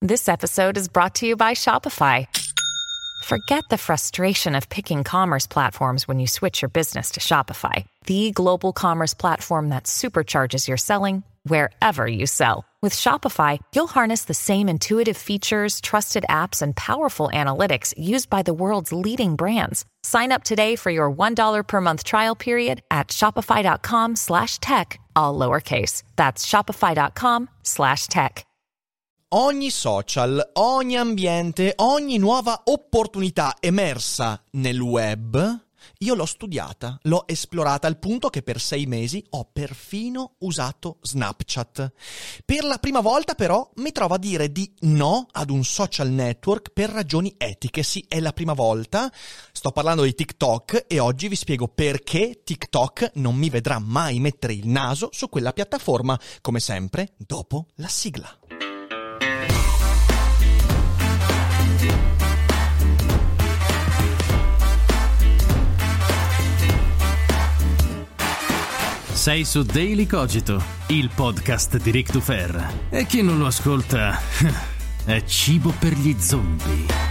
This episode is brought to you by Shopify. Forget the frustration of picking commerce platforms when you switch your business to Shopify, the global commerce platform that supercharges your selling wherever you sell. With Shopify, you'll harness the same intuitive features, trusted apps, and powerful analytics used by the world's leading brands. Sign up today for your $1 per month trial period at shopify.com/tech, all lowercase. That's shopify.com/tech. Ogni social, ogni ambiente, ogni nuova opportunità emersa nel web, io l'ho studiata, l'ho esplorata al punto che per 6 mesi ho perfino usato Snapchat. Per la prima volta però mi trovo a dire di no ad un social network per ragioni etiche. Sì, è la prima volta. Sto parlando di TikTok e oggi vi spiego perché TikTok non mi vedrà mai mettere il naso su quella piattaforma, come sempre, dopo la sigla. Sei su Daily Cogito, il podcast di Rick Dufer. E chi non lo ascolta è cibo per gli zombie.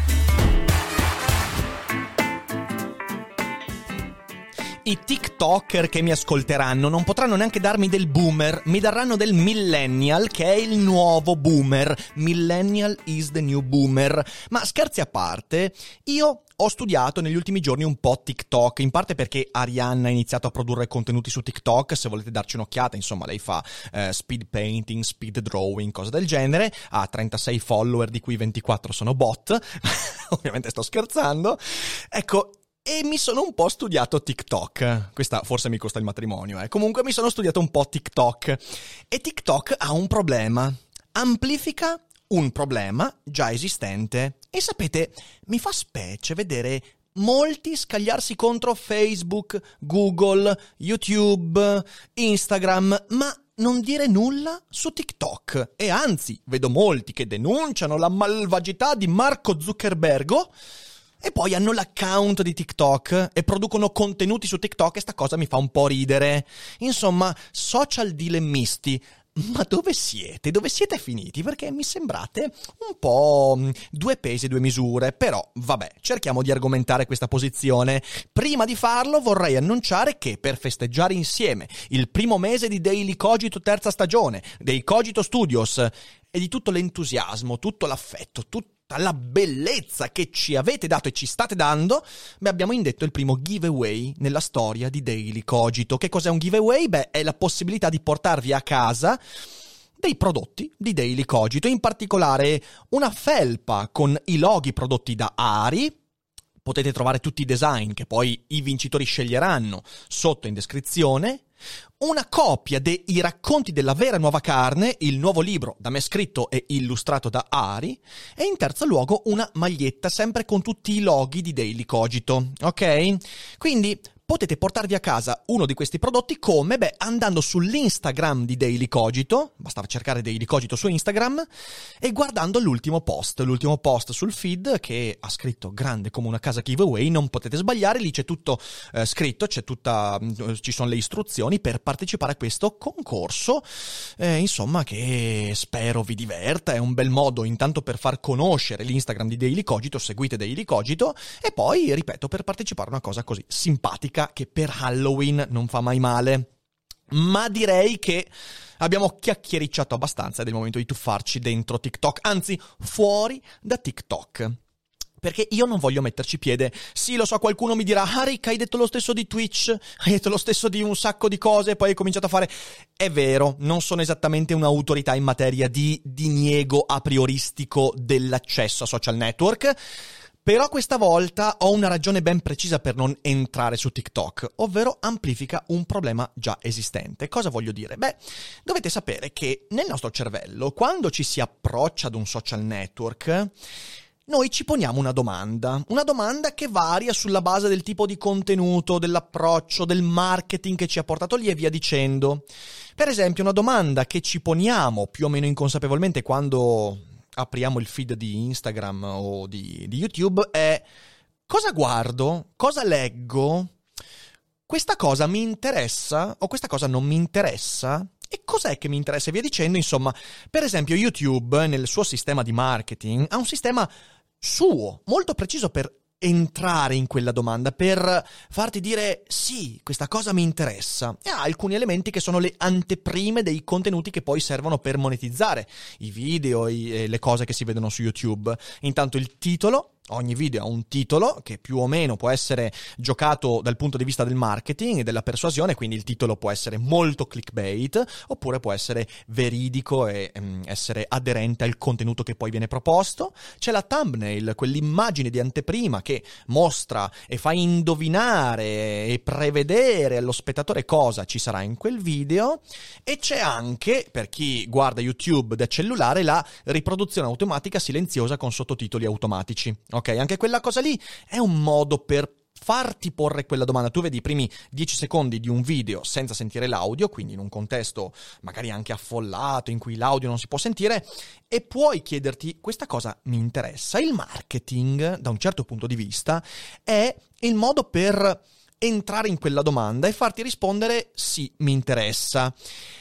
I TikToker che mi ascolteranno non potranno neanche darmi del boomer, mi daranno del millennial, che è il nuovo boomer. Millennial is the new boomer. Ma scherzi a parte, io ho studiato negli ultimi giorni un po' TikTok, in parte perché Arianna ha iniziato a produrre contenuti su TikTok. Se volete darci un'occhiata, insomma, lei fa speed painting, speed drawing, cose del genere. Ha 36 follower, di cui 24 sono bot. Ovviamente sto scherzando. Ecco, e mi sono un po' studiato TikTok. Questa forse mi costa il matrimonio, Comunque mi sono studiato un po' TikTok. E TikTok ha un problema. Amplifica un problema già esistente. E sapete, mi fa specie vedere molti scagliarsi contro Facebook, Google, YouTube, Instagram, ma non dire nulla su TikTok. E anzi, vedo molti che denunciano la malvagità di Marco Zuckerberg e poi hanno l'account di TikTok e producono contenuti su TikTok, e sta cosa mi fa un po' ridere. Insomma, social dilemmisti. Ma dove siete? Dove siete finiti? Perché mi sembrate un po' due pesi, due misure. Però, vabbè, cerchiamo di argomentare questa posizione. Prima di farlo vorrei annunciare che per festeggiare insieme il primo mese di Daily Cogito terza stagione, dei Cogito Studios, e di tutto l'entusiasmo, tutto l'affetto, tutta la bellezza che ci avete dato e ci state dando, abbiamo indetto il primo giveaway nella storia di Daily Cogito. Che cos'è un giveaway? È la possibilità di portarvi a casa dei prodotti di Daily Cogito, in particolare una felpa con i loghi prodotti da Ari. Potete trovare tutti i design che poi i vincitori sceglieranno sotto in descrizione. Una copia dei racconti della vera nuova carne, il nuovo libro da me scritto e illustrato da Ari, e in terzo luogo una maglietta sempre con tutti i loghi di Daily Cogito, ok? Quindi potete portarvi a casa uno di questi prodotti come? Andando sull'Instagram di Daily Cogito, basta cercare Daily Cogito su Instagram, e guardando l'ultimo post sul feed che ha scritto grande come una casa giveaway. Non potete sbagliare, lì c'è tutto scritto, ci sono le istruzioni per partecipare a questo concorso, insomma, che spero vi diverta. È un bel modo intanto per far conoscere l'Instagram di Daily Cogito, seguite Daily Cogito, e poi, ripeto, per partecipare a una cosa così simpatica che per Halloween non fa mai male. Ma direi che abbiamo chiacchiericciato abbastanza, ed è il momento di tuffarci dentro TikTok, anzi fuori da TikTok. Perché io non voglio metterci piede. Sì, lo so, qualcuno mi dirà: ah, Rick, hai detto lo stesso di Twitch, hai detto lo stesso di un sacco di cose, poi hai cominciato a fare... È vero, non sono esattamente un'autorità in materia di diniego a prioristico dell'accesso a social network, però questa volta ho una ragione ben precisa per non entrare su TikTok, ovvero amplifica un problema già esistente. Cosa voglio dire? Dovete sapere che nel nostro cervello, quando ci si approccia ad un social network, noi ci poniamo una domanda che varia sulla base del tipo di contenuto, dell'approccio, del marketing che ci ha portato lì e via dicendo. Per esempio, una domanda che ci poniamo più o meno inconsapevolmente quando apriamo il feed di Instagram o di YouTube è: cosa guardo? Cosa leggo? Questa cosa mi interessa o questa cosa non mi interessa? E cos'è che mi interessa e via dicendo, insomma. Per esempio YouTube nel suo sistema di marketing ha un sistema suo, molto preciso per entrare in quella domanda, per farti dire sì, questa cosa mi interessa, e ha alcuni elementi che sono le anteprime dei contenuti che poi servono per monetizzare i video e le cose che si vedono su YouTube. Intanto il titolo. Ogni video ha un titolo che più o meno può essere giocato dal punto di vista del marketing e della persuasione, quindi il titolo può essere molto clickbait oppure può essere veridico e essere aderente al contenuto che poi viene proposto. C'è la thumbnail, quell'immagine di anteprima che mostra e fa indovinare e prevedere allo spettatore cosa ci sarà in quel video. E c'è anche, per chi guarda YouTube da cellulare, la riproduzione automatica silenziosa con sottotitoli automatici. Ok, anche quella cosa lì è un modo per farti porre quella domanda. Tu vedi i primi 10 secondi di un video senza sentire l'audio, quindi in un contesto magari anche affollato in cui l'audio non si può sentire, e puoi chiederti: questa cosa mi interessa? Il marketing, da un certo punto di vista, è il modo per entrare in quella domanda e farti rispondere sì, mi interessa.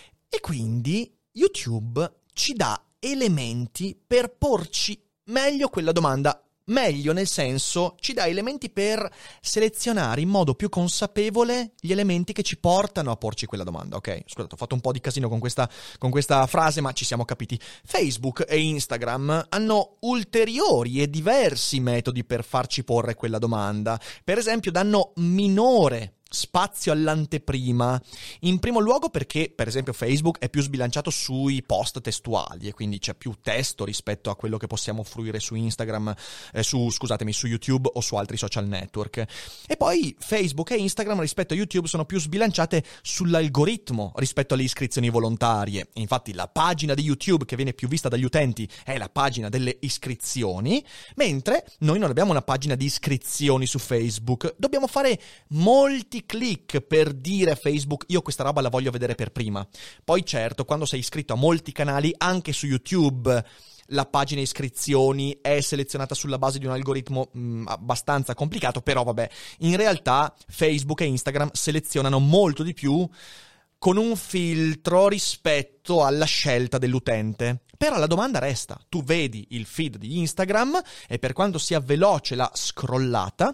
E quindi YouTube ci dà elementi per porci meglio quella domanda. Meglio nel senso, ci dà elementi per selezionare in modo più consapevole gli elementi che ci portano a porci quella domanda. Ok, scusate, ho fatto un po' di casino con questa frase, ma ci siamo capiti. Facebook e Instagram hanno ulteriori e diversi metodi per farci porre quella domanda. Per esempio, danno minore spazio all'anteprima, in primo luogo perché, per esempio, Facebook è più sbilanciato sui post testuali e quindi c'è più testo rispetto a quello che possiamo fruire su Instagram, su YouTube o su altri social network. E poi Facebook e Instagram rispetto a YouTube sono più sbilanciate sull'algoritmo rispetto alle iscrizioni volontarie. Infatti la pagina di YouTube che viene più vista dagli utenti è la pagina delle iscrizioni, mentre noi non abbiamo una pagina di iscrizioni su Facebook. Dobbiamo fare molti click per dire a Facebook: io questa roba la voglio vedere per prima. Poi certo, quando sei iscritto a molti canali, anche su YouTube la pagina iscrizioni è selezionata sulla base di un algoritmo abbastanza complicato, però vabbè, in realtà Facebook e Instagram selezionano molto di più con un filtro rispetto alla scelta dell'utente. Però la domanda resta: tu vedi il feed di Instagram e per quanto sia veloce la scrollata,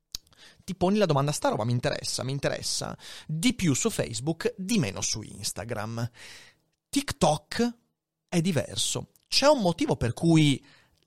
ti poni la domanda: sta roba mi interessa di più su Facebook, di meno su Instagram. TikTok è diverso. C'è un motivo per cui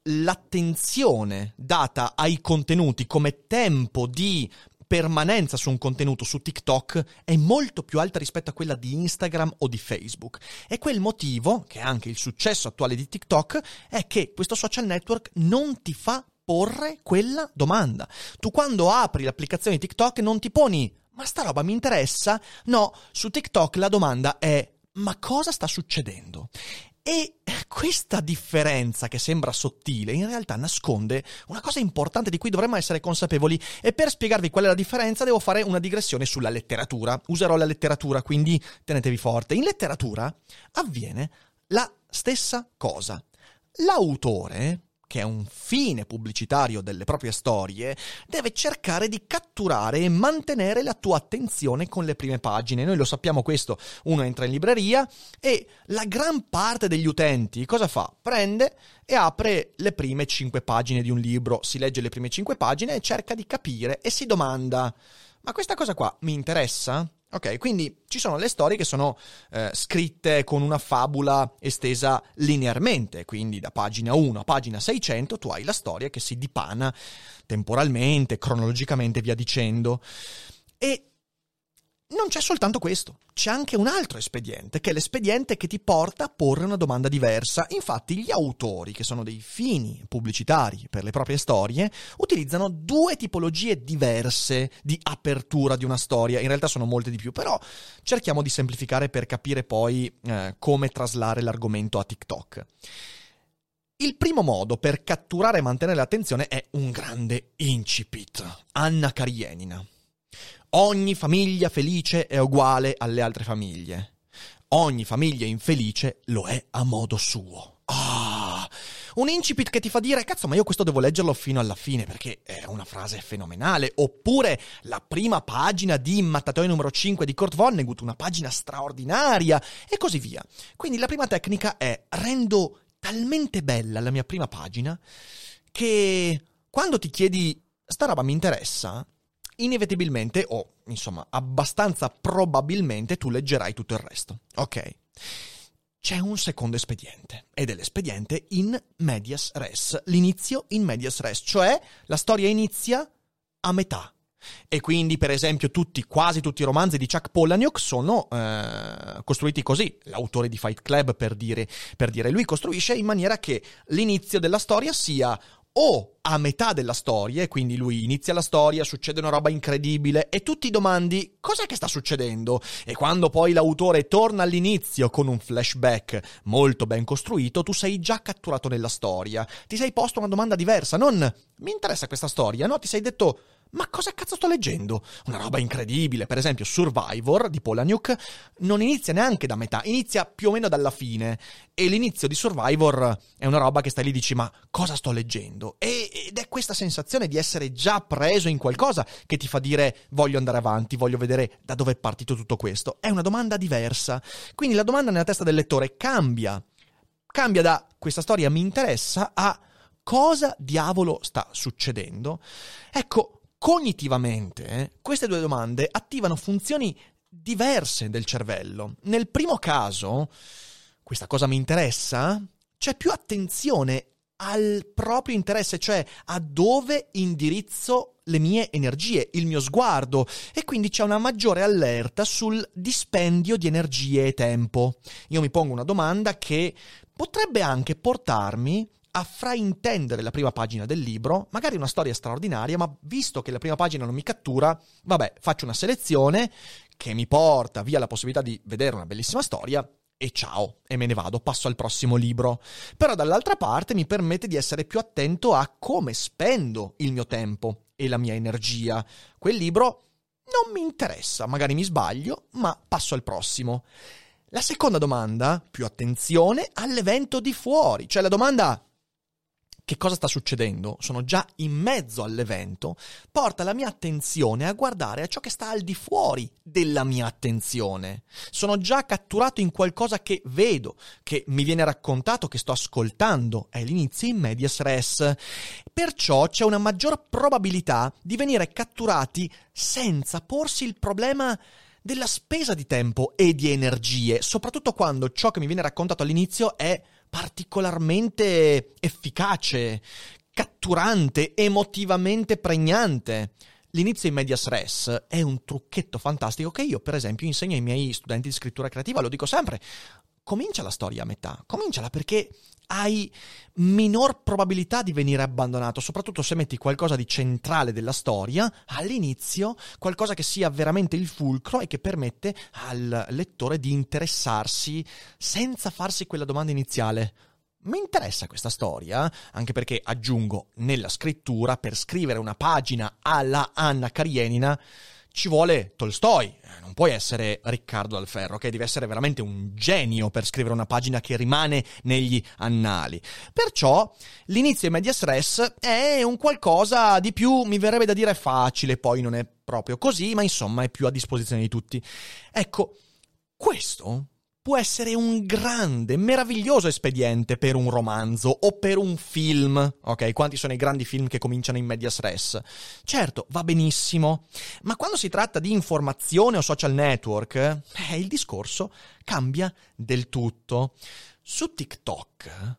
l'attenzione data ai contenuti come tempo di permanenza su un contenuto su TikTok è molto più alta rispetto a quella di Instagram o di Facebook. E quel motivo, che è anche il successo attuale di TikTok, è che questo social network non ti fa porre quella domanda. Tu quando apri l'applicazione di TikTok non ti poni: ma sta roba mi interessa? No, su TikTok la domanda è: ma cosa sta succedendo? E questa differenza, che sembra sottile, in realtà nasconde una cosa importante di cui dovremmo essere consapevoli, e per spiegarvi qual è la differenza devo fare una digressione sulla letteratura. Userò la letteratura, quindi tenetevi forte. In letteratura avviene la stessa cosa. L'autore, che è un fine pubblicitario delle proprie storie, deve cercare di catturare e mantenere la tua attenzione con le prime pagine. Noi lo sappiamo questo: uno entra in libreria e la gran parte degli utenti cosa fa? Prende e apre le prime 5 pagine di un libro, si legge le prime 5 pagine e cerca di capire e si domanda: ma questa cosa qua mi interessa? Ok, quindi ci sono le storie che sono scritte con una fabula estesa linearmente, quindi da pagina 1 a pagina 600 tu hai la storia che si dipana temporalmente, cronologicamente, via dicendo. E non c'è soltanto questo, c'è anche un altro espediente, che è l'espediente che ti porta a porre una domanda diversa. Infatti gli autori, che sono dei fini pubblicitari per le proprie storie, utilizzano 2 tipologie diverse di apertura di una storia. In realtà sono molte di più, però cerchiamo di semplificare per capire poi come traslare l'argomento a TikTok. Il primo modo per catturare e mantenere l'attenzione è un grande incipit. Anna Karenina. Ogni famiglia felice è uguale alle altre famiglie. Ogni famiglia infelice lo è a modo suo. Un incipit che ti fa dire, cazzo, ma io questo devo leggerlo fino alla fine perché è una frase fenomenale. Oppure la prima pagina di Mattatoio numero 5 di Kurt Vonnegut, una pagina straordinaria, e così via. Quindi la prima tecnica è: rendo talmente bella la mia prima pagina che quando ti chiedi sta roba mi interessa, inevitabilmente, o insomma abbastanza probabilmente, tu leggerai tutto il resto. Ok? C'è un secondo espediente, ed è l'espediente in medias res, l'inizio in medias res, cioè la storia inizia a metà. E quindi, per esempio, quasi tutti i romanzi di Chuck Palahniuk sono costruiti così. L'autore di Fight Club, per dire, lui costruisce in maniera che l'inizio della storia sia o a metà della storia, e quindi lui inizia la storia, succede una roba incredibile e tu ti domandi cos'è che sta succedendo, e quando poi l'autore torna all'inizio con un flashback molto ben costruito, tu sei già catturato nella storia, ti sei posto una domanda diversa, non mi interessa questa storia, no, ti sei detto ma cosa cazzo sto leggendo? Una roba incredibile. Per esempio Survivor di Palahniuk non inizia neanche da metà, inizia più o meno dalla fine, e l'inizio di Survivor è una roba che stai lì e dici ma cosa sto leggendo? Ed è questa sensazione di essere già preso in qualcosa che ti fa dire voglio andare avanti, voglio vedere da dove è partito tutto questo. È una domanda diversa, quindi la domanda nella testa del lettore cambia da questa storia mi interessa a cosa diavolo sta succedendo. Ecco, cognitivamente, queste due domande attivano funzioni diverse del cervello. Nel primo caso, questa cosa mi interessa, c'è più attenzione al proprio interesse, cioè a dove indirizzo le mie energie, il mio sguardo, e quindi c'è una maggiore allerta sul dispendio di energie e tempo. Io mi pongo una domanda che potrebbe anche portarmi a fraintendere la prima pagina del libro, magari una storia straordinaria, ma visto che la prima pagina non mi cattura, vabbè, faccio una selezione che mi porta via la possibilità di vedere una bellissima storia e ciao, e me ne vado, passo al prossimo libro. Però dall'altra parte mi permette di essere più attento a come spendo il mio tempo e la mia energia. Quel libro non mi interessa, magari mi sbaglio, ma passo al prossimo. La seconda domanda, più attenzione all'evento di fuori, cioè la domanda che cosa sta succedendo? Sono già in mezzo all'evento, porta la mia attenzione a guardare a ciò che sta al di fuori della mia attenzione. Sono già catturato in qualcosa che vedo, che mi viene raccontato, che sto ascoltando. È l'inizio in medias res. Perciò c'è una maggior probabilità di venire catturati senza porsi il problema della spesa di tempo e di energie, soprattutto quando ciò che mi viene raccontato all'inizio è particolarmente efficace, catturante, emotivamente pregnante. L'inizio in medias res è un trucchetto fantastico che io, per esempio, insegno ai miei studenti di scrittura creativa, lo dico sempre. Comincia la storia a metà, cominciala perché hai minor probabilità di venire abbandonato, soprattutto se metti qualcosa di centrale della storia all'inizio, qualcosa che sia veramente il fulcro e che permette al lettore di interessarsi senza farsi quella domanda iniziale. Mi interessa questa storia? Anche perché, aggiungo, nella scrittura, per scrivere una pagina alla Anna Karenina, ci vuole Tolstoi, non puoi essere Riccardo Dal Ferro, che deve essere veramente un genio per scrivere una pagina che rimane negli annali. Perciò l'inizio in medias res è un qualcosa di più, mi verrebbe da dire facile, poi non è proprio così, ma insomma è più a disposizione di tutti. Ecco, questo può essere un grande, meraviglioso espediente per un romanzo o per un film. Ok, quanti sono i grandi film che cominciano in medias res? Certo, va benissimo, ma quando si tratta di informazione o social network, il discorso cambia del tutto. Su TikTok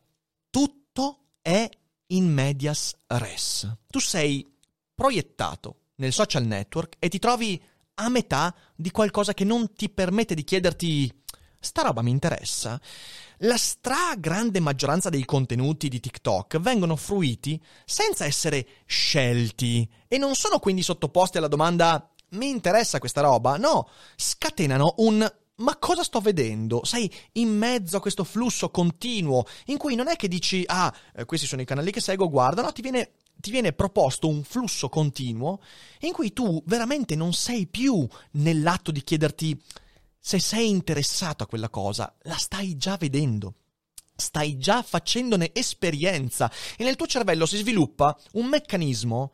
tutto è in medias res. Tu sei proiettato nel social network e ti trovi a metà di qualcosa che non ti permette di chiederti sta roba mi interessa. La stragrande maggioranza dei contenuti di TikTok vengono fruiti senza essere scelti e non sono quindi sottoposti alla domanda mi interessa questa roba? No, scatenano un ma cosa sto vedendo? Sei in mezzo a questo flusso continuo in cui non è che dici questi sono i canali che seguo, guarda, no, ti viene proposto un flusso continuo in cui tu veramente non sei più nell'atto di chiederti se sei interessato a quella cosa, la stai già vedendo. stai già facendone esperienza e nel tuo cervello si sviluppa un meccanismo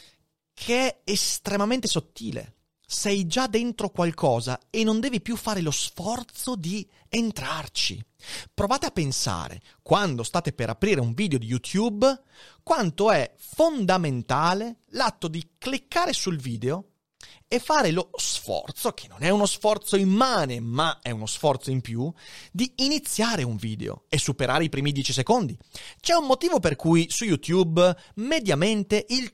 che è estremamente sottile. Sei già dentro qualcosa e non devi più fare lo sforzo di entrarci. Provate a pensare, quando state per aprire un video di YouTube, quanto è fondamentale l'atto di cliccare sul video e fare lo sforzo, che non è uno sforzo immane, ma è uno sforzo in più, di iniziare un video e superare i primi 10 secondi. C'è un motivo per cui su YouTube mediamente il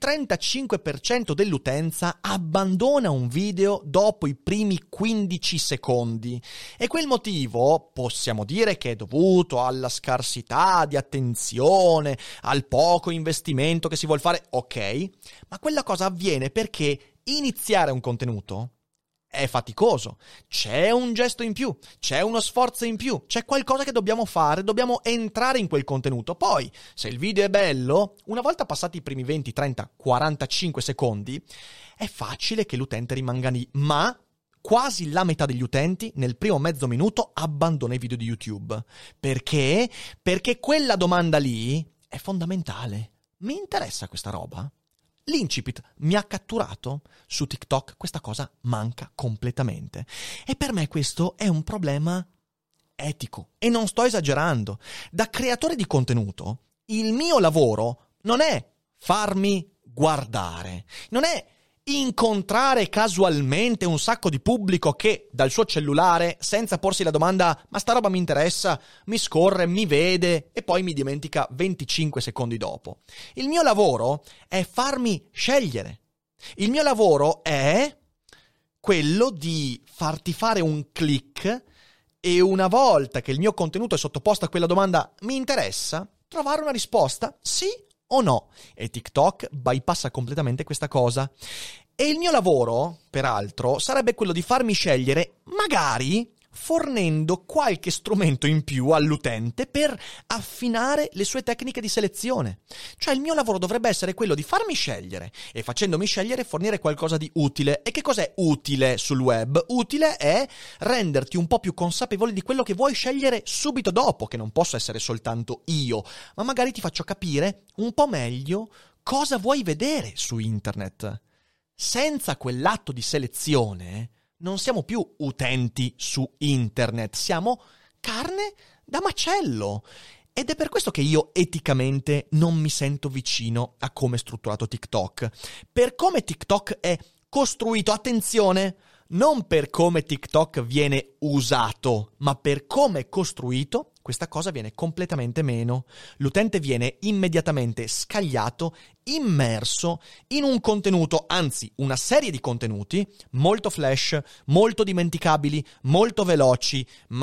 35% dell'utenza abbandona un video dopo i primi 15 secondi. E quel motivo possiamo dire che è dovuto alla scarsità di attenzione, al poco investimento che si vuol fare, ok, ma quella cosa avviene perché iniziare un contenuto è faticoso, c'è un gesto in più, c'è uno sforzo in più, c'è qualcosa che dobbiamo fare, dobbiamo entrare in quel contenuto. Poi, se il video è bello, una volta passati i primi 20, 30, 45 secondi, è facile che l'utente rimanga lì, ma quasi la metà degli utenti nel primo mezzo minuto abbandona i video di YouTube. Perché? Perché quella domanda lì è fondamentale. Mi interessa questa roba? L'incipit mi ha catturato? Su TikTok questa cosa manca completamente. E per me questo è un problema etico. E non sto esagerando. Da creatore di contenuto, il mio lavoro non è farmi guardare. Non è incontrare casualmente un sacco di pubblico che dal suo cellulare, senza porsi la domanda ma sta roba mi interessa, mi scorre, mi vede e poi mi dimentica 25 secondi dopo. Il mio lavoro è farmi scegliere. Il mio lavoro è quello di farti fare un click e una volta che il mio contenuto è sottoposto a quella domanda mi interessa, trovare una risposta sì o no. E TikTok bypassa completamente questa cosa. E il mio lavoro, peraltro, sarebbe quello di farmi scegliere, magari fornendo qualche strumento in più all'utente per affinare le sue tecniche di selezione. Cioè il mio lavoro dovrebbe essere quello di farmi scegliere e facendomi scegliere fornire qualcosa di utile. E che cos'è utile sul web? Utile è renderti un po' più consapevole di quello che vuoi scegliere subito dopo, che non posso essere soltanto io, ma magari ti faccio capire un po' meglio cosa vuoi vedere su internet. Senza quell'atto di selezione non siamo più utenti su internet, siamo carne da macello. Ed è per questo che io eticamente non mi sento vicino a come è strutturato TikTok. Per come TikTok è costruito, attenzione, non per come TikTok viene usato, ma per come è costruito, questa cosa viene completamente meno. L'utente viene immediatamente scagliato, immerso in un contenuto, anzi una serie di contenuti molto flash, molto dimenticabili, molto veloci,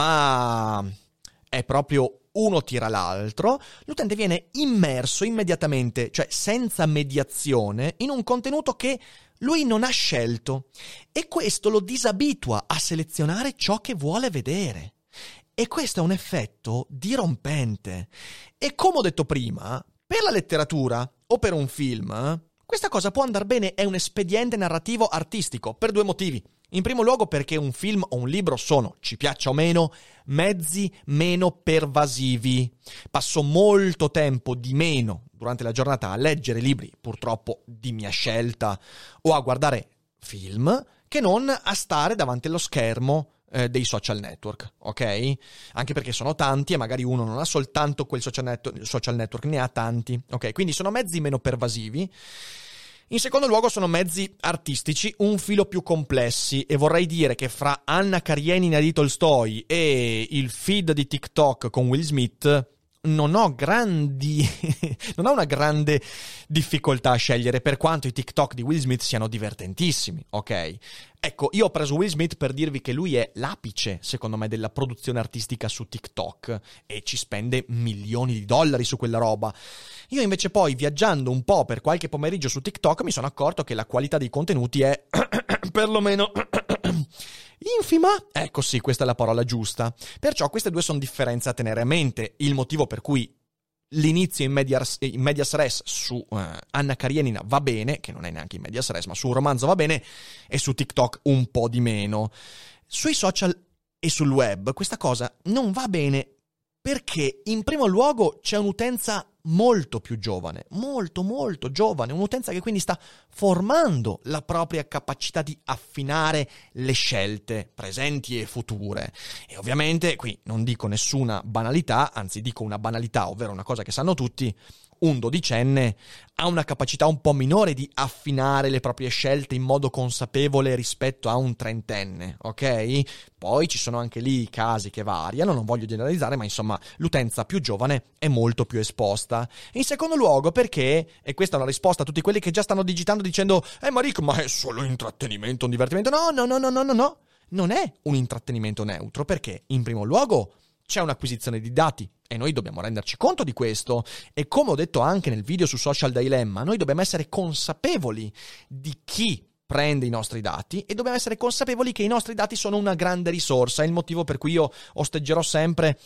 ma è proprio uno tira l'altro. L'utente viene immerso immediatamente, cioè senza mediazione, in un contenuto che lui non ha scelto e questo lo disabitua a selezionare ciò che vuole vedere. E questo è un effetto dirompente. E come ho detto prima, per la letteratura o per un film, questa cosa può andare bene, è un espediente narrativo artistico, per due motivi. In primo luogo perché un film o un libro sono, ci piaccia o meno, mezzi meno pervasivi. Passo molto tempo di meno durante la giornata a leggere libri, purtroppo di mia scelta, o a guardare film, che non a stare davanti allo schermo dei social network, ok? Anche perché sono tanti e magari uno non ha soltanto quel social network, ne ha tanti, ok? Quindi sono mezzi meno pervasivi. In secondo luogo sono mezzi artistici un filo più complessi e vorrei dire che fra Anna Karenina di Tolstoi e il feed di TikTok con Will Smith non ho una grande difficoltà a scegliere, per quanto i TikTok di Will Smith siano divertentissimi, ok? Ecco, io ho preso Will Smith per dirvi che lui è l'apice, secondo me, della produzione artistica su TikTok e ci spende milioni di dollari su quella roba. Io invece poi, viaggiando un po' per qualche pomeriggio su TikTok, mi sono accorto che la qualità dei contenuti è perlomeno infima. Ecco sì, questa è la parola giusta. Perciò queste due sono differenze a tenere a mente. Il motivo per cui l'inizio in medias res su Anna Karenina va bene, che non è neanche in medias res, ma su un romanzo va bene, e su TikTok un po' di meno. Sui social e sul web questa cosa non va bene Perché in primo luogo c'è un'utenza molto più giovane, molto giovane, un'utenza che quindi sta formando la propria capacità di affinare le scelte presenti e future. E ovviamente qui non dico nessuna banalità, anzi dico una banalità, ovvero una cosa che sanno tutti: un dodicenne ha una capacità un po' minore di affinare le proprie scelte in modo consapevole rispetto a un trentenne, ok? Poi ci sono anche lì casi che variano, non voglio generalizzare, ma insomma l'utenza più giovane è molto più esposta. In secondo luogo perché, e questa è una risposta a tutti quelli che già stanno digitando dicendo Marico, ma è solo intrattenimento, un divertimento. No, non è un intrattenimento neutro, perché in primo luogo c'è un'acquisizione di dati e noi dobbiamo renderci conto di questo, e come ho detto anche nel video su Social Dilemma, noi dobbiamo essere consapevoli di chi prende i nostri dati e dobbiamo essere consapevoli che i nostri dati sono una grande risorsa. È il motivo per cui io osteggerò sempre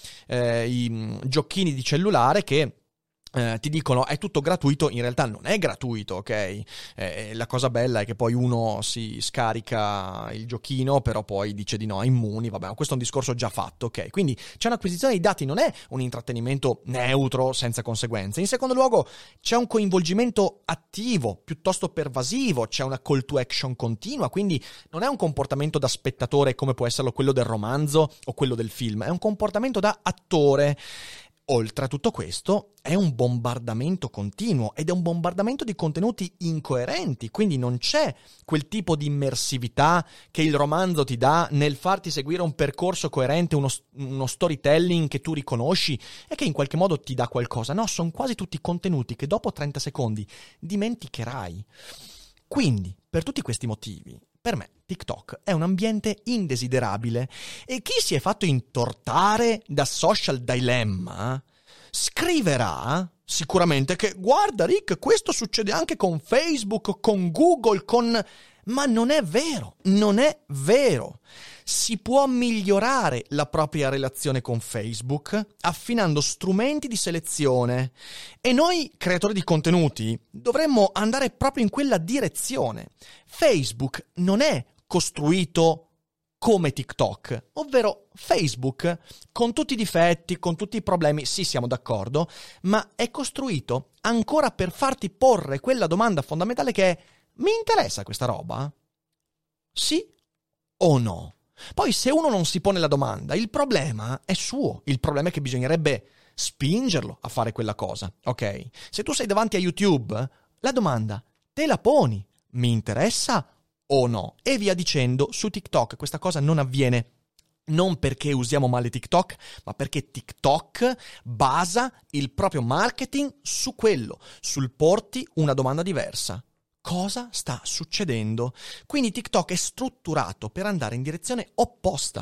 i giochini di cellulare che ti dicono è tutto gratuito. In realtà non è gratuito, ok? La cosa bella è che poi uno si scarica il giochino, però poi dice di no, immuni, vabbè, questo è un discorso già fatto, ok? Quindi c'è un'acquisizione di dati, non è un intrattenimento neutro senza conseguenze. In secondo luogo c'è un coinvolgimento attivo, piuttosto pervasivo, c'è una call to action continua, quindi non è un comportamento da spettatore come può esserlo quello del romanzo o quello del film, è un comportamento da attore. Oltre a tutto questo, è un bombardamento continuo ed è un bombardamento di contenuti incoerenti, quindi non c'è quel tipo di immersività che il romanzo ti dà nel farti seguire un percorso coerente, uno storytelling che tu riconosci e che in qualche modo ti dà qualcosa. No, sono quasi tutti contenuti che dopo 30 secondi dimenticherai. Quindi, per tutti questi motivi, per me TikTok è un ambiente indesiderabile e chi si è fatto intortare da Social Dilemma scriverà sicuramente che guarda Rick, questo succede anche con Facebook, con Google, ma non è vero, non è vero. Si può migliorare la propria relazione con Facebook affinando strumenti di selezione e noi, creatori di contenuti, dovremmo andare proprio in quella direzione. Facebook non è costruito come TikTok, ovvero Facebook, con tutti i difetti, con tutti i problemi, sì, siamo d'accordo, ma è costruito ancora per farti porre quella domanda fondamentale che è: mi interessa questa roba? Sì o no? Poi se uno non si pone la domanda, il problema è suo, il problema è che bisognerebbe spingerlo a fare quella cosa, ok? Se tu sei davanti a YouTube, la domanda te la poni: mi interessa o no? E via dicendo. Su TikTok questa cosa non avviene. Non perché usiamo male TikTok, ma perché TikTok basa il proprio marketing su quello, sul porti una domanda diversa. Cosa sta succedendo? Quindi TikTok è strutturato per andare in direzione opposta.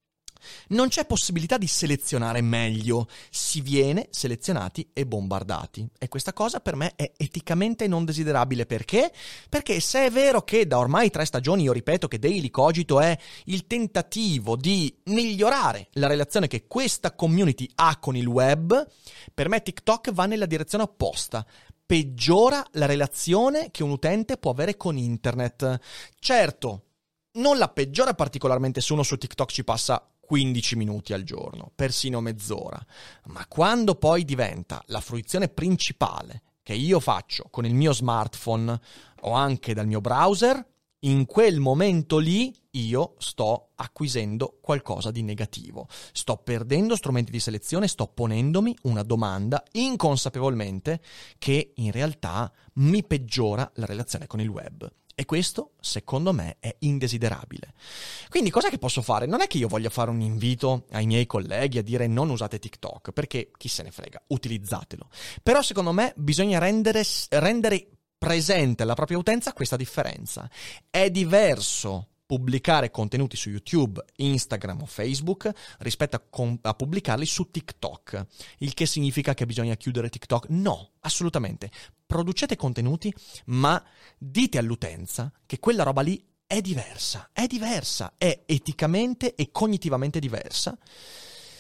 Non c'è possibilità di selezionare meglio, si viene selezionati e bombardati. E questa cosa per me è eticamente non desiderabile. Perché? Perché se è vero che da ormai 3 stagioni io ripeto che Daily Cogito è il tentativo di migliorare la relazione che questa community ha con il web, per me TikTok va nella direzione opposta. Peggiora la relazione che un utente può avere con internet. Certo, non la peggiora particolarmente se uno su TikTok ci passa 15 minuti al giorno, persino mezz'ora, ma quando poi diventa la fruizione principale che io faccio con il mio smartphone o anche dal mio browser, in quel momento lì io sto acquisendo qualcosa di negativo. Sto perdendo strumenti di selezione, sto ponendomi una domanda inconsapevolmente che in realtà mi peggiora la relazione con il web. E questo, secondo me, è indesiderabile. Quindi cos'è che posso fare? Non è che io voglia fare un invito ai miei colleghi a dire non usate TikTok, perché chi se ne frega, utilizzatelo. Però secondo me bisogna rendere presente alla propria utenza questa differenza. È diverso pubblicare contenuti su YouTube, Instagram o Facebook rispetto a pubblicarli su TikTok. Il che significa che bisogna chiudere TikTok? No, assolutamente. Producete contenuti, ma dite all'utenza che quella roba lì è diversa, è eticamente e cognitivamente diversa.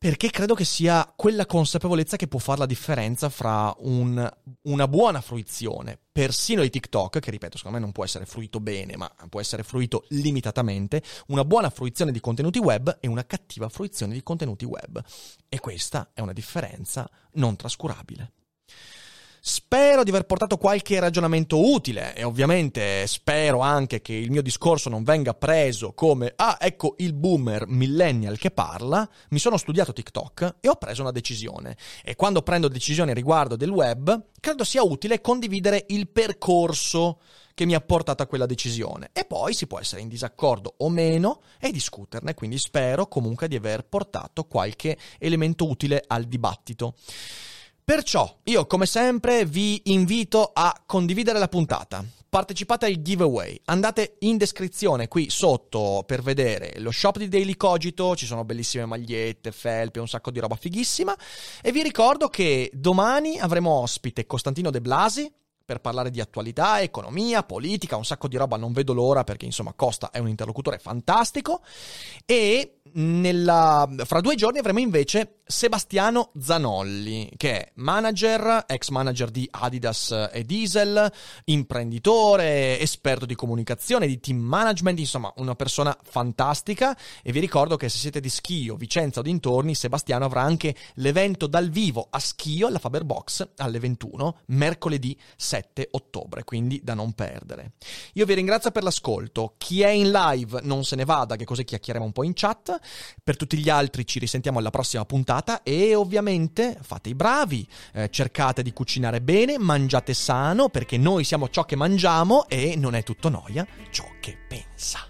Perché credo che sia quella consapevolezza che può fare la differenza fra una buona fruizione, persino di TikTok, che ripeto, secondo me non può essere fruito bene, ma può essere fruito limitatamente, una buona fruizione di contenuti web e una cattiva fruizione di contenuti web. E questa è una differenza non trascurabile. Spero di aver portato qualche ragionamento utile e ovviamente spero anche che il mio discorso non venga preso come ecco il boomer millennial che parla. Mi sono studiato TikTok e ho preso una decisione, e quando prendo decisioni riguardo del web credo sia utile condividere il percorso che mi ha portato a quella decisione, e poi si può essere in disaccordo o meno e discuterne, quindi spero comunque di aver portato qualche elemento utile al dibattito. Perciò io come sempre vi invito a condividere la puntata, partecipate al giveaway, andate in descrizione qui sotto per vedere lo shop di Daily Cogito, ci sono bellissime magliette, felpe, un sacco di roba fighissima, e vi ricordo che domani avremo ospite Costantino De Blasi per parlare di attualità, economia, politica, un sacco di roba, non vedo l'ora perché insomma Costa è un interlocutore fantastico, e fra 2 giorni avremo invece Sebastiano Zanolli, che è ex manager di Adidas e Diesel, imprenditore, esperto di comunicazione, di team management, insomma una persona fantastica. E vi ricordo che se siete di Schio, Vicenza o dintorni, Sebastiano avrà anche l'evento dal vivo a Schio alla Faber Box alle 21, mercoledì 7 ottobre, quindi da non perdere. Io vi ringrazio per l'ascolto, chi è in live non se ne vada, che così chiacchieriamo un po' in chat. Per tutti gli altri ci risentiamo alla prossima puntata e ovviamente fate i bravi, cercate di cucinare bene, mangiate sano, perché noi siamo ciò che mangiamo e non è tutto noia ciò che pensa.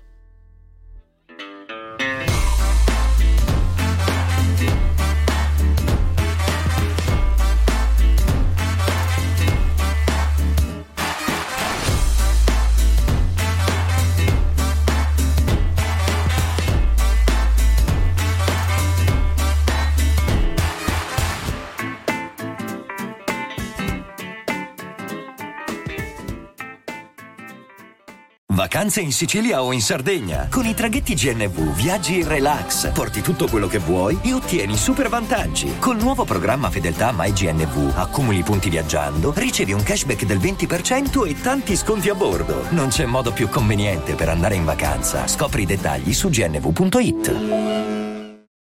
Vacanze in Sicilia o in Sardegna. Con i traghetti GNV viaggi in relax, porti tutto quello che vuoi e ottieni super vantaggi. Col nuovo programma Fedeltà MyGNV accumuli punti viaggiando, ricevi un cashback del 20% e tanti sconti a bordo. Non c'è modo più conveniente per andare in vacanza. Scopri i dettagli su gnv.it.